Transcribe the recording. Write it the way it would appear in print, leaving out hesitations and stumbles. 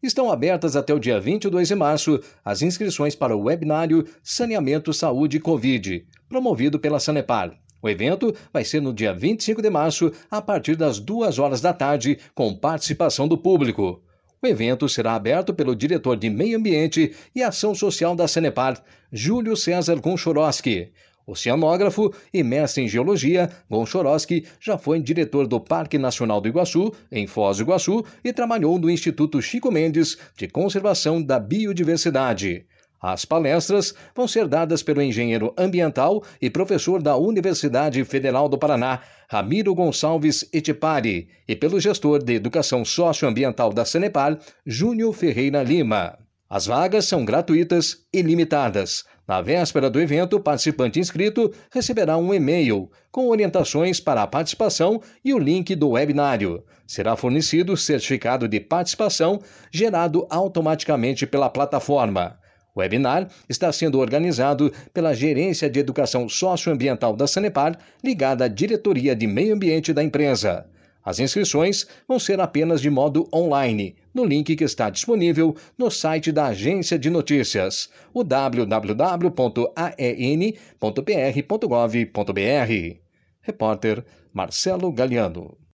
Estão abertas até o dia 22 de março as inscrições para o webinário Saneamento, Saúde e Covid, promovido pela Sanepar. O evento vai ser no dia 25 de março, a partir das 2 horas da tarde, com participação do público. O evento será aberto pelo diretor de Meio Ambiente e Ação Social da Sanepar, Júlio César Gonchorowski. Oceanógrafo e mestre em Geologia, Gonchorowski já foi diretor do Parque Nacional do Iguaçu, em Foz do Iguaçu, e trabalhou no Instituto Chico Mendes de Conservação da Biodiversidade. As palestras vão ser dadas pelo engenheiro ambiental e professor da Universidade Federal do Paraná, Ramiro Gonçalves Etipari, e pelo gestor de Educação Socioambiental da Sanepar, Júnior Ferreira Lima. As vagas são gratuitas e limitadas. Na véspera do evento, o participante inscrito receberá um e-mail com orientações para a participação e o link do webinário. Será fornecido certificado de participação gerado automaticamente pela plataforma. O webinar está sendo organizado pela Gerência de Educação Socioambiental da Sanepar, ligada à Diretoria de Meio Ambiente da empresa. As inscrições vão ser apenas de modo online, no link que está disponível no site da Agência de Notícias, o www.aen.pr.gov.br. Repórter Marcelo Galiano.